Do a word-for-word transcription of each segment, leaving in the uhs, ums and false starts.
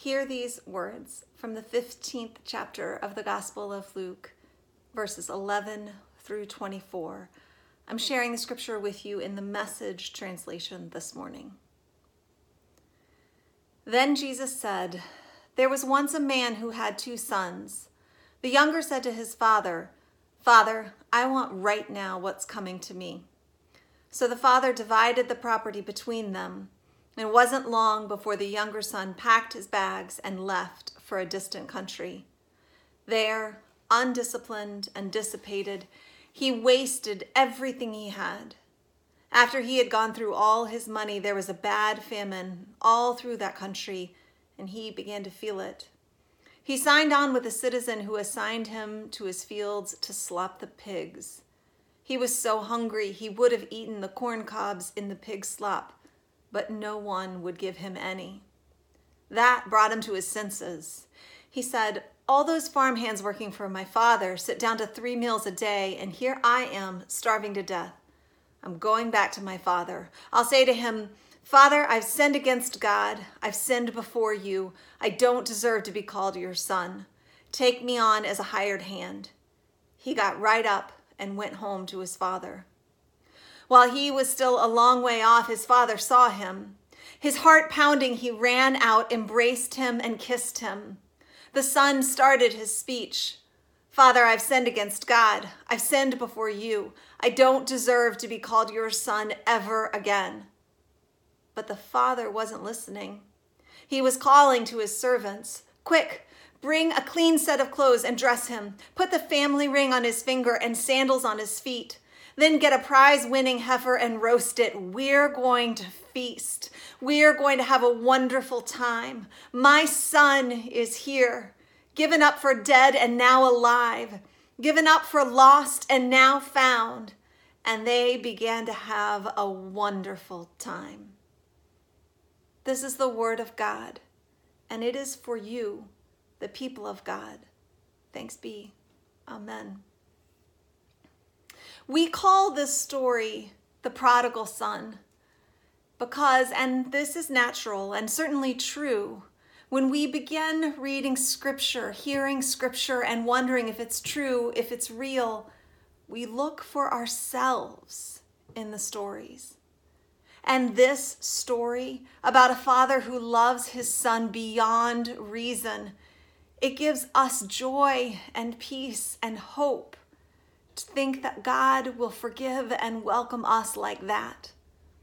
Hear these words from the fifteenth chapter of the Gospel of Luke, verses eleven through twenty-four. I'm sharing the scripture with you in the Message translation this morning. Then Jesus said, "There was once a man who had two sons. The younger said to his father, 'Father, I want right now what's coming to me.' So the father divided the property between them. And it wasn't long before the younger son packed his bags and left for a distant country. There, undisciplined and dissipated, he wasted everything he had. After he had gone through all his money, there was a bad famine all through that country, and he began to feel it. He signed on with a citizen who assigned him to his fields to slop the pigs. He was so hungry he would have eaten the corn cobs in the pig slop, but no one would give him any. That brought him to his senses. He said, 'All those farmhands working for my father sit down to three meals a day, and here I am starving to death. I'm going back to my father. I'll say to him, Father, I've sinned against God. I've sinned before you. I don't deserve to be called your son. Take me on as a hired hand.' He got right up and went home to his father. While he was still a long way off, his father saw him. His heart pounding, he ran out, embraced him, and kissed him. The son started his speech. 'Father, I've sinned against God. I've sinned before you. I don't deserve to be called your son ever again.' But the father wasn't listening. He was calling to his servants, 'Quick, bring a clean set of clothes and dress him. Put the family ring on his finger and sandals on his feet. Then get a prize-winning heifer and roast it. We're going to feast. We're going to have a wonderful time. My son is here, given up for dead and now alive, given up for lost and now found.' And they began to have a wonderful time." This is the word of God, and it is for you, the people of God. Thanks be. Amen. We call this story the prodigal son because, and this is natural and certainly true, when we begin reading scripture, hearing scripture, and wondering if it's true, if it's real, we look for ourselves in the stories. And this story about a father who loves his son beyond reason, it gives us joy and peace and hope to think that God will forgive and welcome us like that.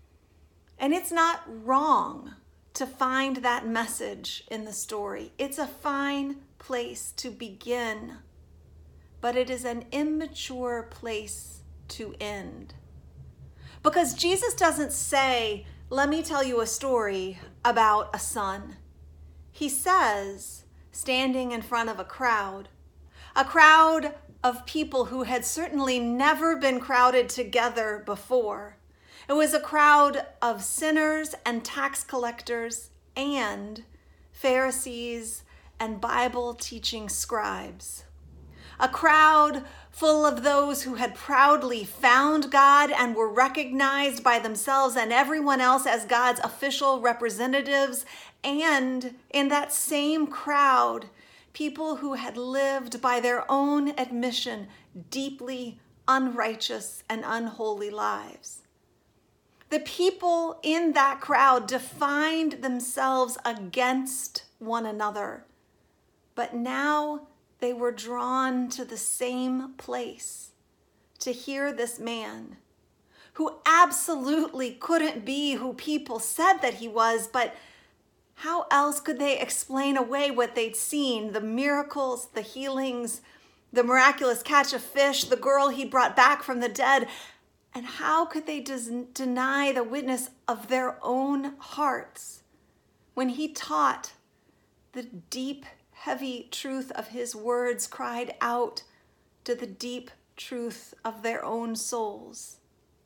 And it's not wrong to find that message in the story. It's a fine place to begin, but it is an immature place to end. Because Jesus doesn't say, "Let me tell you a story about a son." He says, standing in front of a crowd, a crowd of people who had certainly never been crowded together before. It was a crowd of sinners and tax collectors and Pharisees and Bible-teaching scribes. A crowd full of those who had proudly found God and were recognized by themselves and everyone else as God's official representatives. And in that same crowd, people who had lived by their own admission deeply unrighteous and unholy lives. The people in that crowd defined themselves against one another, but now they were drawn to the same place to hear this man who absolutely couldn't be who people said that he was, but how else could they explain away what they'd seen? The miracles, the healings, the miraculous catch of fish, the girl he brought back from the dead. And how could they des- deny the witness of their own hearts when he taught the deep, heavy truth of his words, cried out to the deep truth of their own souls?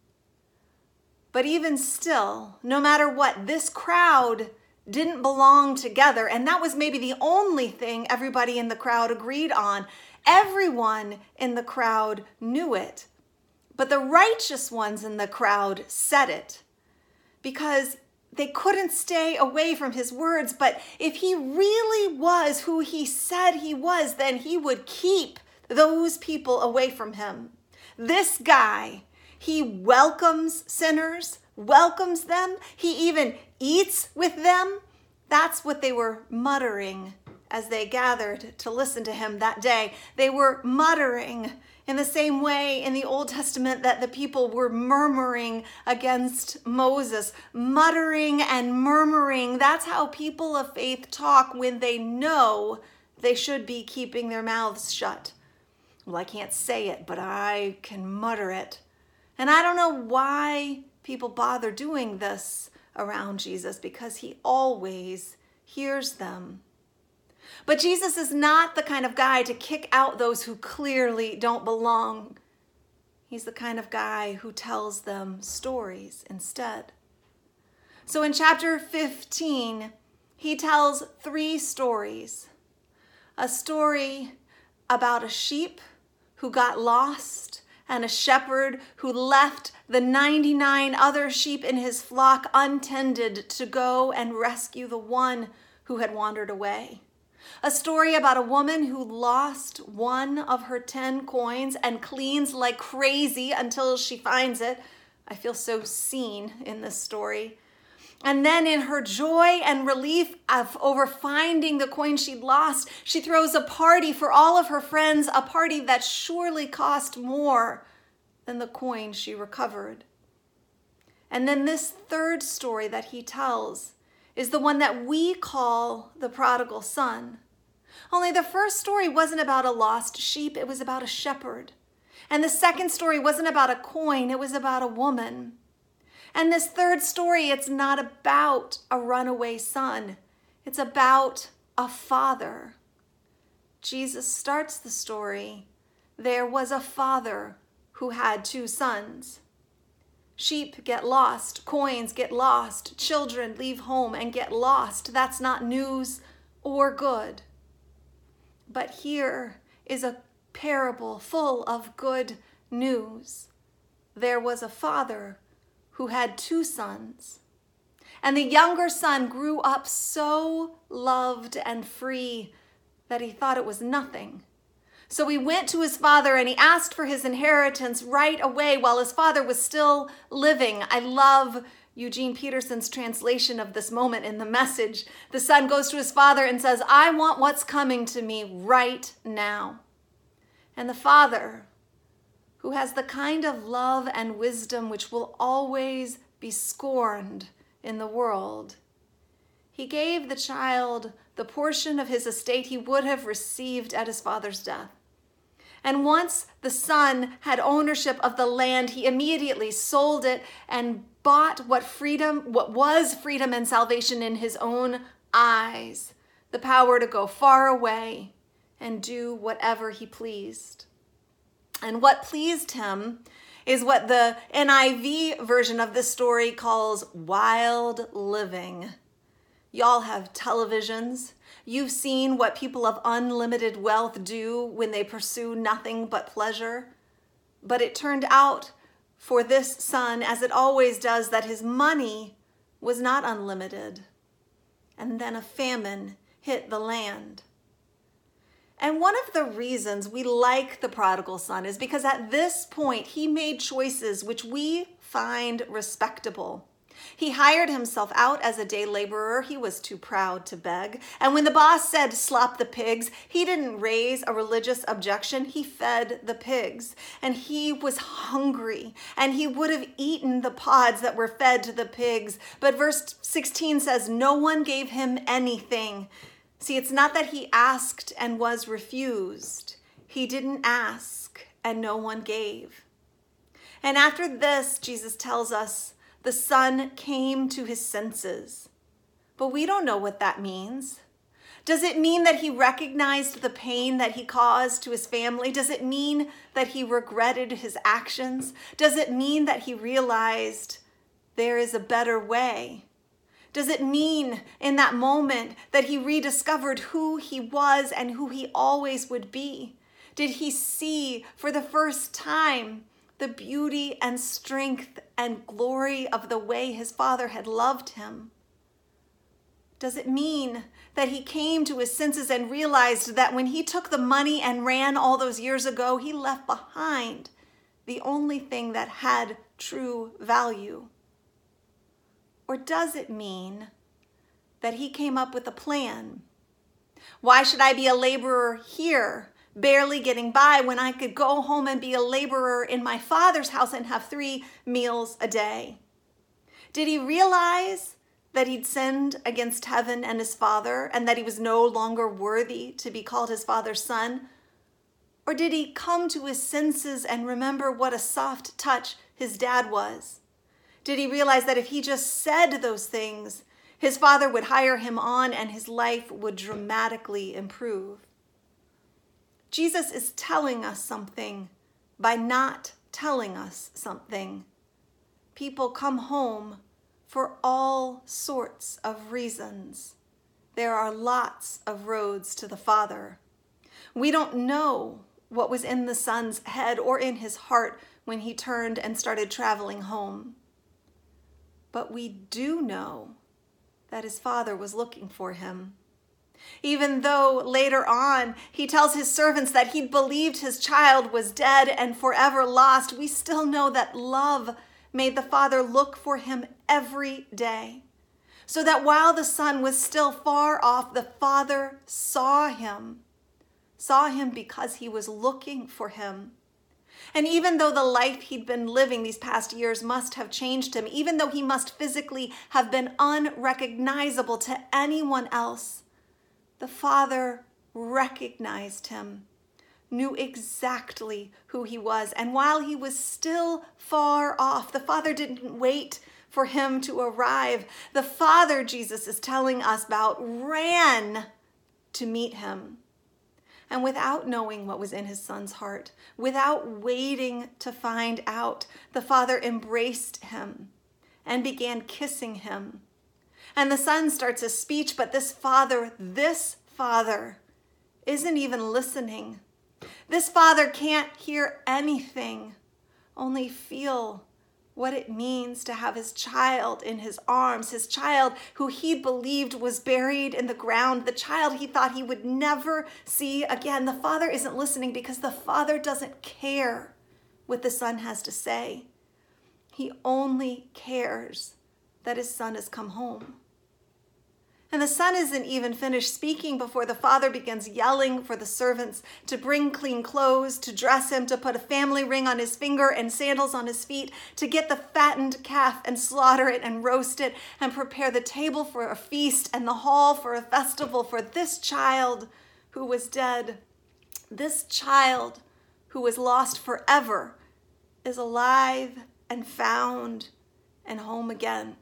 But even still, no matter what, this crowd didn't belong together. And that was maybe the only thing everybody in the crowd agreed on. Everyone in the crowd knew it. But the righteous ones in the crowd said it. Because they couldn't stay away from his words. But if he really was who he said he was, then he would keep those people away from him. This guy, he welcomes sinners, welcomes them. He even eats with them. That's what they were muttering as they gathered to listen to him that day. They were muttering in the same way in the Old Testament that the people were murmuring against Moses, muttering and murmuring. That's how people of faith talk when they know they should be keeping their mouths shut. Well, I can't say it, but I can mutter it. And I don't know why people bother doing this around Jesus, because he always hears them. But Jesus is not the kind of guy to kick out those who clearly don't belong. He's the kind of guy who tells them stories instead. So in chapter fifteen, he tells three stories. A story about a sheep who got lost, and a shepherd who left the ninety-nine other sheep in his flock untended to go and rescue the one who had wandered away. A story about a woman who lost one of her ten coins and cleans like crazy until she finds it. I feel so seen in this story. And then in her joy and relief of over finding the coin she'd lost, she throws a party for all of her friends, a party that surely cost more than the coin she recovered. And then this third story that he tells is the one that we call the prodigal son. Only the first story wasn't about a lost sheep, it was about a shepherd. And the second story wasn't about a coin, it was about a woman. And this third story, it's not about a runaway son. It's about a father. Jesus starts the story. There was a father who had two sons. Sheep get lost, coins get lost, children leave home and get lost. That's not news or good. But here is a parable full of good news. There was a father who had two sons. And the younger son grew up so loved and free that he thought it was nothing. So he went to his father and he asked for his inheritance right away while his father was still living. I love Eugene Peterson's translation of this moment in The Message. The son goes to his father and says, "I want what's coming to me right now." And the father, who has the kind of love and wisdom which will always be scorned in the world, he gave the child the portion of his estate he would have received at his father's death. And once the son had ownership of the land, he immediately sold it and bought what freedom, what was freedom and salvation in his own eyes, the power to go far away and do whatever he pleased. And what pleased him is what the N I V version of this story calls wild living. Y'all have televisions. You've seen what people of unlimited wealth do when they pursue nothing but pleasure. But it turned out for this son, as it always does, that his money was not unlimited. And then a famine hit the land. And one of the reasons we like the prodigal son is because at this point he made choices which we find respectable. He hired himself out as a day laborer. He was too proud to beg. And when the boss said, "Slop the pigs," he didn't raise a religious objection. He fed the pigs. And he was hungry. And he would have eaten the pods that were fed to the pigs. But verse sixteen says, no one gave him anything. See, it's not that he asked and was refused. He didn't ask and no one gave. And after this, Jesus tells us, the son came to his senses. But we don't know what that means. Does it mean that he recognized the pain that he caused to his family? Does it mean that he regretted his actions? Does it mean that he realized there is a better way? Does it mean in that moment that he rediscovered who he was and who he always would be? Did he see for the first time the beauty and strength and glory of the way his Father had loved him? Does it mean that he came to his senses and realized that when he took the money and ran all those years ago, he left behind the only thing that had true value? Or does it mean that he came up with a plan? Why should I be a laborer here, barely getting by, when I could go home and be a laborer in my Father's house and have three meals a day? Did he realize that he'd sinned against heaven and his Father, and that he was no longer worthy to be called his Father's son? Or did he come to his senses and remember what a soft touch his dad was? Did he realize that if he just said those things, his Father would hire him on and his life would dramatically improve? Jesus is telling us something by not telling us something. People come home for all sorts of reasons. There are lots of roads to the Father. We don't know what was in the Son's head or in his heart when he turned and started traveling home. But we do know that his Father was looking for him. Even though later on he tells his servants that he believed his child was dead and forever lost, we still know that love made the Father look for him every day, so that while the Son was still far off, the Father saw him, saw him because he was looking for him. And even though the life he'd been living these past years must have changed him, even though he must physically have been unrecognizable to anyone else, the Father recognized him, knew exactly who he was. And while he was still far off, the Father didn't wait for him to arrive. The Father, Jesus is telling us about, ran to meet him. And without knowing what was in his Son's heart, without waiting to find out, the Father embraced him and began kissing him. And the Son starts a speech, but this Father, this Father isn't even listening. This Father can't hear anything, only feel what it means to have his child in his arms, his child who he believed was buried in the ground, the child he thought he would never see again. The Father isn't listening because the Father doesn't care what the Son has to say. He only cares that his Son has come home. And the Son isn't even finished speaking before the Father begins yelling for the servants to bring clean clothes, to dress him, to put a family ring on his finger and sandals on his feet, to get the fattened calf and slaughter it and roast it and prepare the table for a feast and the hall for a festival for this child who was dead. This child who was lost forever is alive and found and home again.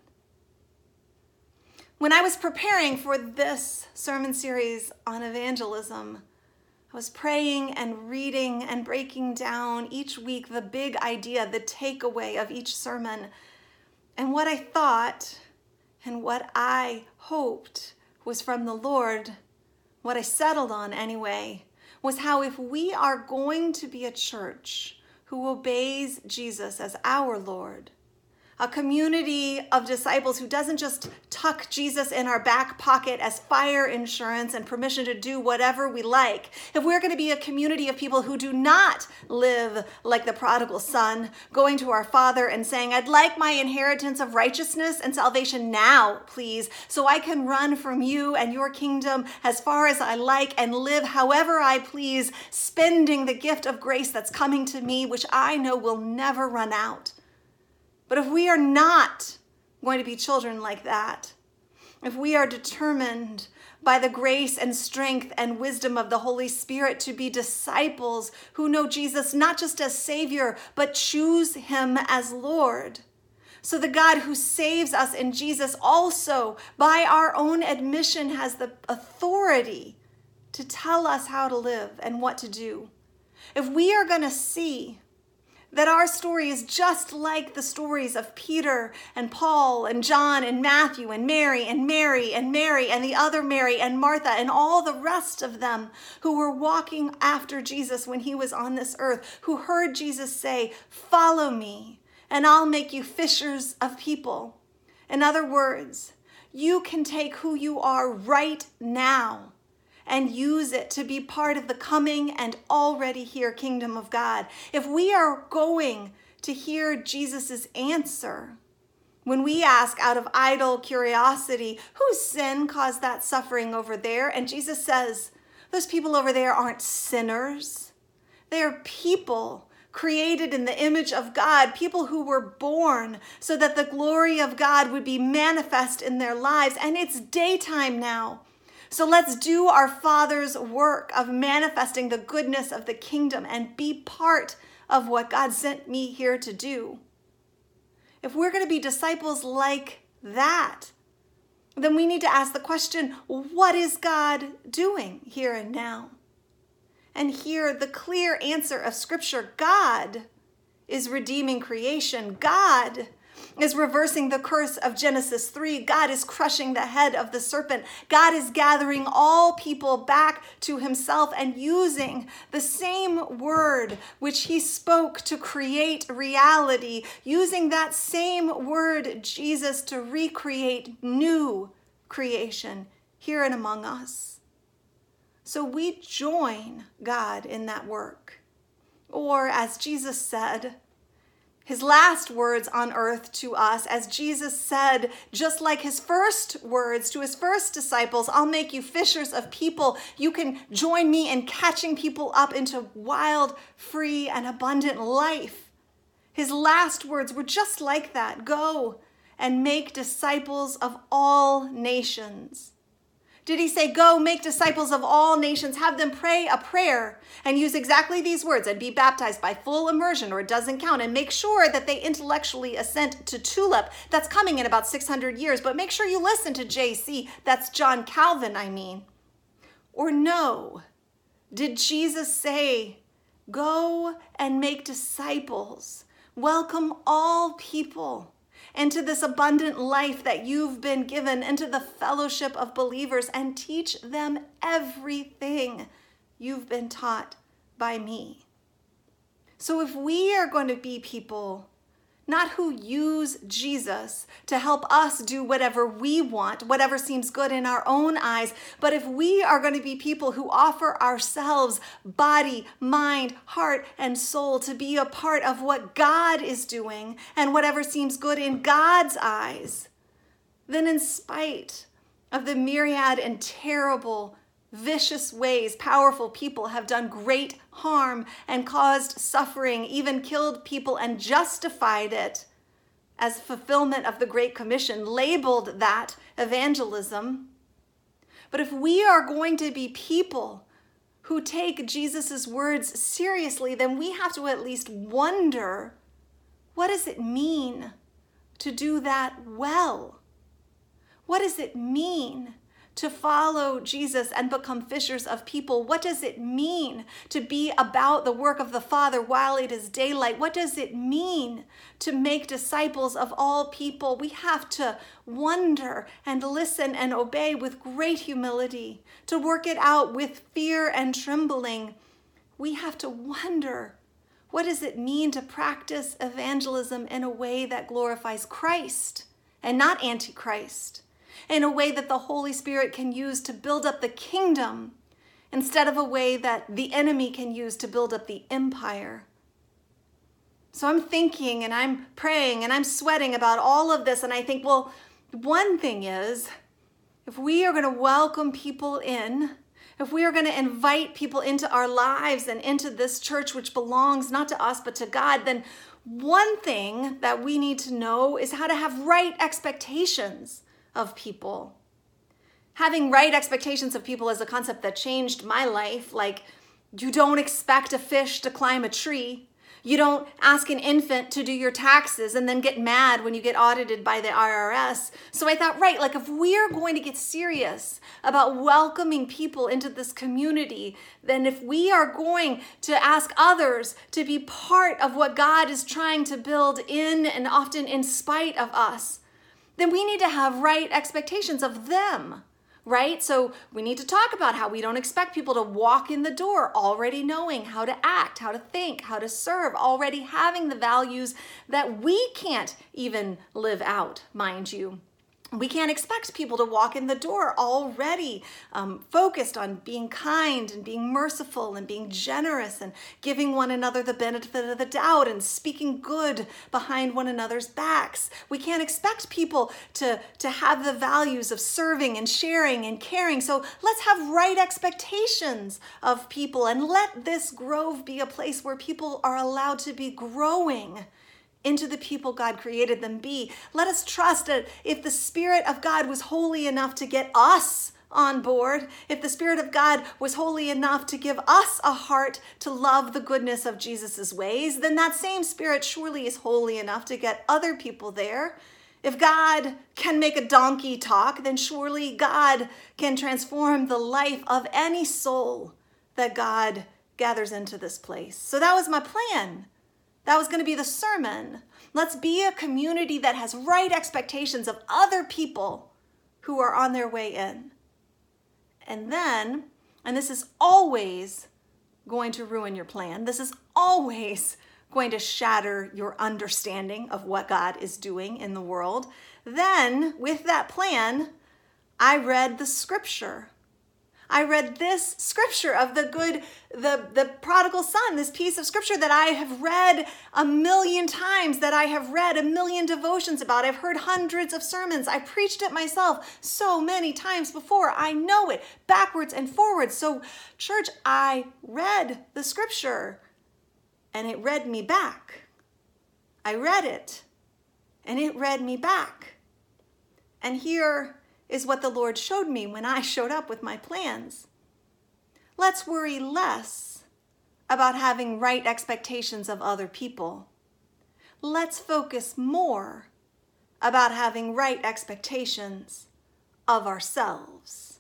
When I was preparing for this sermon series on evangelism, I was praying and reading and breaking down each week the big idea, the takeaway of each sermon. And what I thought and what I hoped was from the Lord, what I settled on anyway, was how if we are going to be a church who obeys Jesus as our Lord, a community of disciples who doesn't just tuck Jesus in our back pocket as fire insurance and permission to do whatever we like, if we're going to be a community of people who do not live like the prodigal son, going to our Father and saying, I'd like my inheritance of righteousness and salvation now, please, so I can run from you and your kingdom as far as I like and live however I please, spending the gift of grace that's coming to me, which I know will never run out. But if we are not going to be children like that, if we are determined by the grace and strength and wisdom of the Holy Spirit to be disciples who know Jesus not just as Savior, but choose him as Lord, so the God who saves us in Jesus also, by our own admission, has the authority to tell us how to live and what to do. If we are going to see that our story is just like the stories of Peter and Paul and John and Matthew and Mary and Mary and Mary and the other Mary and Martha and all the rest of them who were walking after Jesus when he was on this earth, who heard Jesus say, "Follow me, and I'll make you fishers of people." In other words, you can take who you are right now and use it to be part of the coming and already here kingdom of God. If we are going to hear Jesus's answer, when we ask out of idle curiosity, whose sin caused that suffering over there? And Jesus says, those people over there aren't sinners. They're people created in the image of God, people who were born so that the glory of God would be manifest in their lives. And it's daytime now. So let's do our Father's work of manifesting the goodness of the kingdom and be part of what God sent me here to do. If we're going to be disciples like that, then we need to ask the question, what is God doing here and now? And hear the clear answer of Scripture. God is redeeming creation. God is reversing the curse of Genesis three. God is crushing the head of the serpent. God is gathering all people back to himself and using the same word which he spoke to create reality, using that same word, Jesus, to recreate new creation here and among us. So we join God in that work. Or as Jesus said, his last words on earth to us, as Jesus said, just like his first words to his first disciples, I'll make you fishers of people. You can join me in catching people up into wild, free, and abundant life. His last words were just like that. Go and make disciples of all nations. Did he say, go make disciples of all nations, have them pray a prayer and use exactly these words and be baptized by full immersion, or it doesn't count, and make sure that they intellectually assent to TULIP? That's coming in about six hundred years, but make sure you listen to J C. That's John Calvin, I mean. Or no, did Jesus say, go and make disciples, welcome all people into this abundant life that you've been given, into the fellowship of believers, and teach them everything you've been taught by me? So if we are going to be people not who use Jesus to help us do whatever we want, whatever seems good in our own eyes, but if we are going to be people who offer ourselves, body, mind, heart, and soul, to be a part of what God is doing and whatever seems good in God's eyes, then in spite of the myriad and terrible, vicious ways powerful people have done great harm and caused suffering, even killed people and justified it as fulfillment of the Great Commission, labeled that evangelism. But if we are going to be people who take Jesus's words seriously, then we have to at least wonder, what does it mean to do that well? What does it mean to follow Jesus and become fishers of people? What does it mean to be about the work of the Father while it is daylight? What does it mean to make disciples of all people? We have to wonder and listen and obey with great humility, to work it out with fear and trembling. We have to wonder, what does it mean to practice evangelism in a way that glorifies Christ and not Antichrist? In a way that the Holy Spirit can use to build up the kingdom instead of a way that the enemy can use to build up the empire. So I'm thinking and I'm praying and I'm sweating about all of this, and I think, well, one thing is, if we are going to welcome people in, if we are going to invite people into our lives and into this church which belongs not to us but to God, then one thing that we need to know is how to have right expectations of people. Having right expectations of people is a concept that changed my life. Like, you don't expect a fish to climb a tree. You don't ask an infant to do your taxes and then get mad when you get audited by the I R S. So I thought, right, like if we're going to get serious about welcoming people into this community, then if we are going to ask others to be part of what God is trying to build in and often in spite of us, then we need to have right expectations of them. Right? So we need to talk about how we don't expect people to walk in the door already knowing how to act, how to think, how to serve, already having the values that we can't even live out, mind you. We can't expect people to walk in the door already um, focused on being kind and being merciful and being generous and giving one another the benefit of the doubt and speaking good behind one another's backs. We can't expect people to, to have the values of serving and sharing and caring. So let's have right expectations of people and let this grove be a place where people are allowed to be growing into the people God created them be. Let us trust that if the Spirit of God was holy enough to get us on board, if the Spirit of God was holy enough to give us a heart to love the goodness of Jesus's ways, then that same Spirit surely is holy enough to get other people there. If God can make a donkey talk, then surely God can transform the life of any soul that God gathers into this place. So that was my plan. That was going to be the sermon. Let's be a community that has right expectations of other people who are on their way in. And then, and this is always going to ruin your plan. This is always going to shatter your understanding of what God is doing in the world. Then, with that plan, I read the scripture. I read this scripture of the good, the, the prodigal son, this piece of scripture that I have read a million times, that I have read a million devotions about. I've heard hundreds of sermons. I preached it myself so many times before. I know it backwards and forwards. So, church, I read the scripture and it read me back. I read it and it read me back. And here is what the Lord showed me when I showed up with my plans. Let's worry less about having right expectations of other people. Let's focus more about having right expectations of ourselves.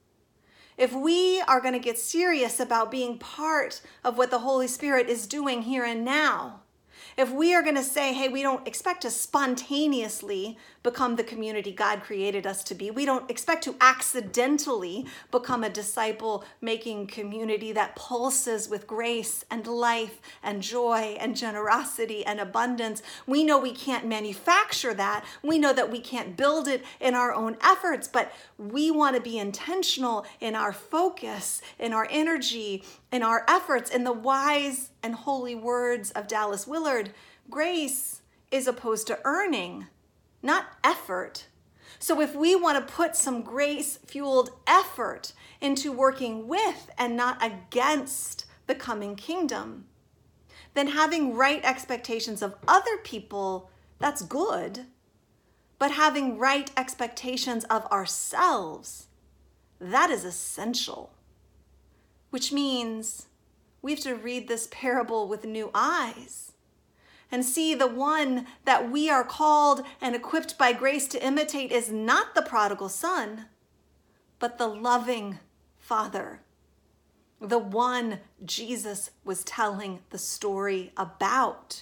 If we are going to get serious about being part of what the Holy Spirit is doing here and now, if we are going to say, hey, we don't expect to spontaneously become the community God created us to be. We don't expect to accidentally become a disciple-making community that pulses with grace and life and joy and generosity and abundance. We know we can't manufacture that. We know that we can't build it in our own efforts, but we want to be intentional in our focus, in our energy, in our efforts, in the wise and holy words of Dallas Willard. Grace is opposed to earning, not effort. So if we want to put some grace-fueled effort into working with and not against the coming kingdom, then having right expectations of other people, that's good. But having right expectations of ourselves, that is essential. Which means we have to read this parable with new eyes and see the one that we are called and equipped by grace to imitate is not the prodigal son, but the loving Father, the one Jesus was telling the story about.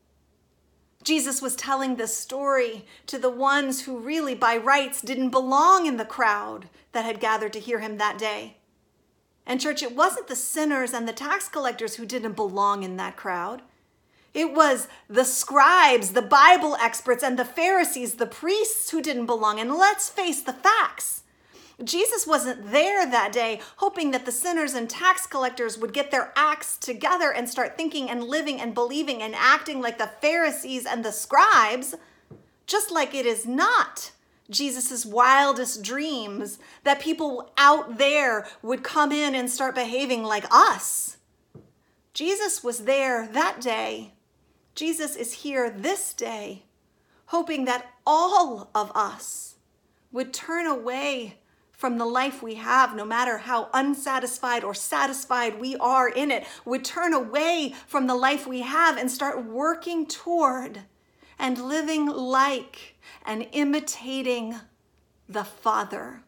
Jesus was telling this story to the ones who really by rights didn't belong in the crowd that had gathered to hear him that day. And church, it wasn't the sinners and the tax collectors who didn't belong in that crowd. It was the scribes, the Bible experts, and the Pharisees, the priests who didn't belong. And let's face the facts. Jesus wasn't there that day hoping that the sinners and tax collectors would get their acts together and start thinking and living and believing and acting like the Pharisees and the scribes, just like it is not Jesus' wildest dreams that people out there would come in and start behaving like us. Jesus was there that day. Jesus is here this day, hoping that all of us would turn away from the life we have, no matter how unsatisfied or satisfied we are in it, would turn away from the life we have and start working toward and living like and imitating the Father.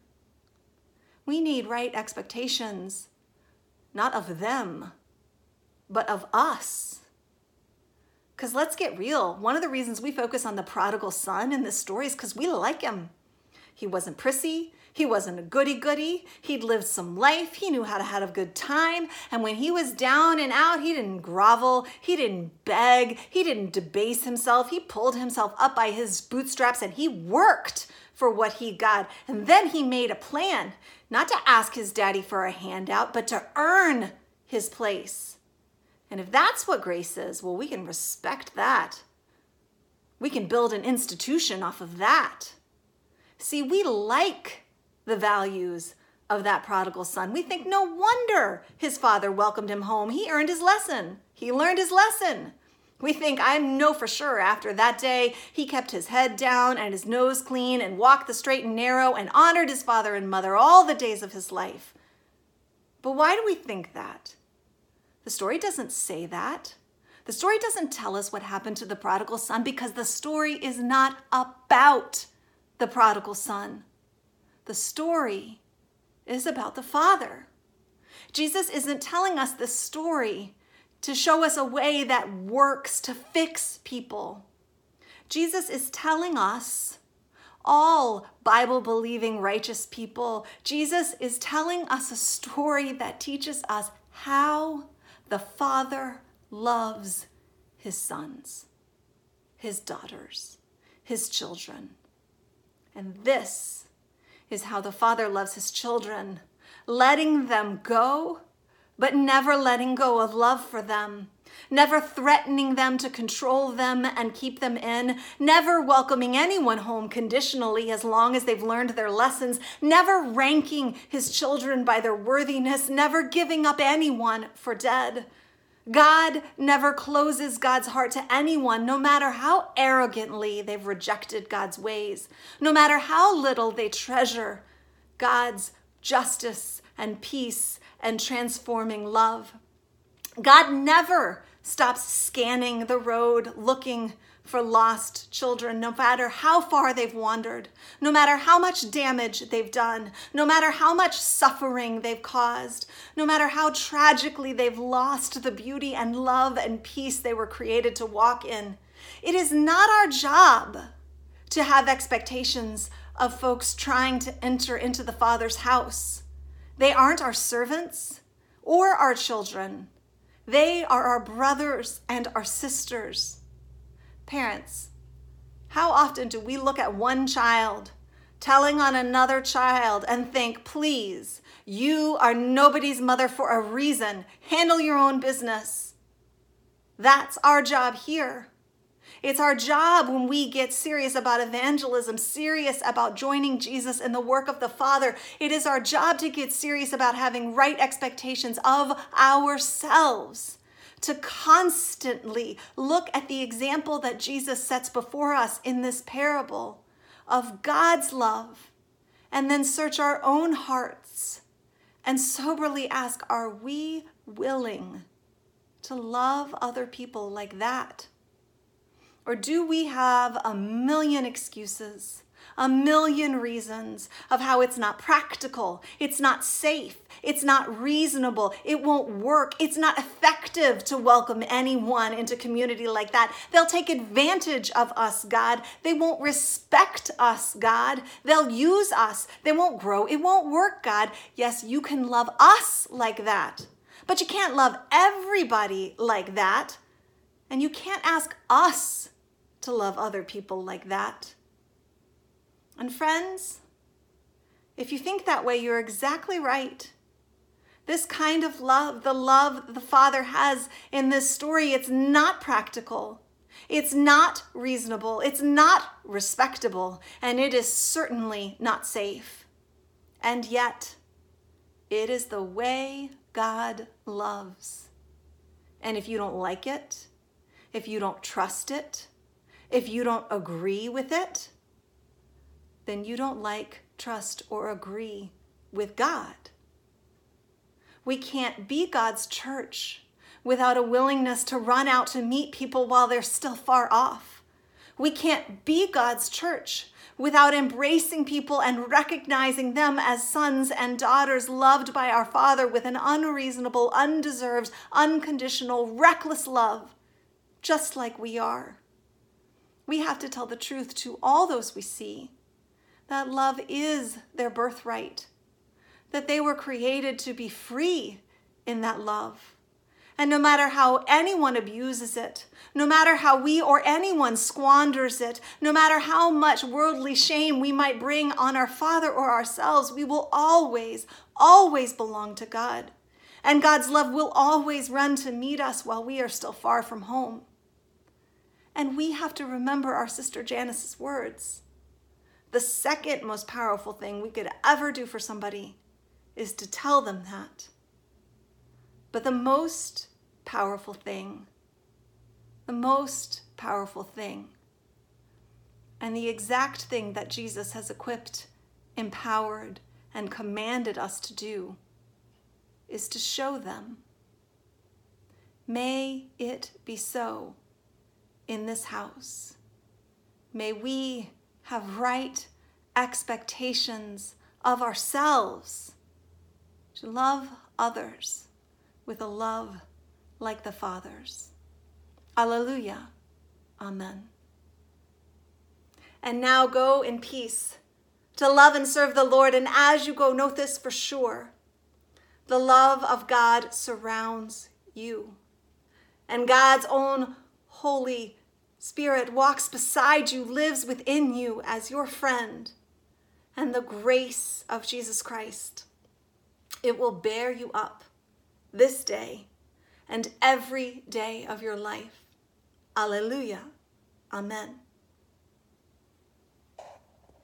We need right expectations, not of them, but of us. Because let's get real. One of the reasons we focus on the prodigal son in this story is because we like him. He wasn't prissy. He wasn't a goody-goody. He'd lived some life. He knew how to have a good time. And when he was down and out, he didn't grovel. He didn't beg. He didn't debase himself. He pulled himself up by his bootstraps and he worked for what he got. And then he made a plan, not to ask his daddy for a handout, but to earn his place. And if that's what grace is, well, we can respect that. We can build an institution off of that. See, we like the values of that prodigal son. We think no wonder his father welcomed him home. He earned his lesson. He learned his lesson. We think, I know for sure after that day, he kept his head down and his nose clean and walked the straight and narrow and honored his father and mother all the days of his life. But why do we think that? The story doesn't say that. The story doesn't tell us what happened to the prodigal son because the story is not about the prodigal son. The story is about the Father. Jesus isn't telling us this story to show us a way that works to fix people. Jesus is telling us, all Bible-believing righteous people, Jesus is telling us a story that teaches us how the Father loves his sons, his daughters, his children. And this is how the Father loves his children, letting them go, but never letting go of love for them, never threatening them to control them and keep them in, never welcoming anyone home conditionally as long as they've learned their lessons, never ranking his children by their worthiness, never giving up anyone for dead. God never closes God's heart to anyone, no matter how arrogantly they've rejected God's ways, no matter how little they treasure God's justice and peace and transforming love. God never stops scanning the road looking for lost children, no matter how far they've wandered, no matter how much damage they've done, no matter how much suffering they've caused, no matter how tragically they've lost the beauty and love and peace they were created to walk in. It is not our job to have expectations of folks trying to enter into the Father's house. They aren't our servants or our children. They are our brothers and our sisters. Parents, how often do we look at one child telling on another child and think, please, you are nobody's mother for a reason. Handle your own business. That's our job here. It's our job when we get serious about evangelism, serious about joining Jesus in the work of the Father. It is our job to get serious about having right expectations of ourselves, to constantly look at the example that Jesus sets before us in this parable of God's love, and then search our own hearts and soberly ask, are we willing to love other people like that? Or do we have a million excuses, a million reasons of how it's not practical, it's not safe, it's not reasonable, it won't work, it's not effective to welcome anyone into community like that. They'll take advantage of us, God. They won't respect us, God. They'll use us. They won't grow. It won't work, God. Yes, you can love us like that, but you can't love everybody like that. And you can't ask us to love other people like that. And friends, if you think that way, you're exactly right. This kind of love, the love the Father has in this story, it's not practical. It's not reasonable. It's not respectable. And it is certainly not safe. And yet, it is the way God loves. And if you don't like it, if you don't trust it, if you don't agree with it, then you don't like, trust, or agree with God. We can't be God's church without a willingness to run out to meet people while they're still far off. We can't be God's church without embracing people and recognizing them as sons and daughters loved by our Father with an unreasonable, undeserved, unconditional, reckless love, just like we are. We have to tell the truth to all those we see, that love is their birthright, that they were created to be free in that love. And no matter how anyone abuses it, no matter how we or anyone squanders it, no matter how much worldly shame we might bring on our Father or ourselves, we will always, always belong to God. And God's love will always run to meet us while we are still far from home. And we have to remember our sister Janice's words. The second most powerful thing we could ever do for somebody is to tell them that. But the most powerful thing, the most powerful thing, and the exact thing that Jesus has equipped, empowered, and commanded us to do is to show them. May it be so in this house. May we have right expectations of ourselves to love others with a love like the Father's. Alleluia. Amen. And now go in peace to love and serve the Lord. And as you go, note this for sure. The love of God surrounds you. And God's own Holy Spirit walks beside you, lives within you as your friend. And the grace of Jesus Christ, it will bear you up this day and every day of your life. Alleluia. Amen.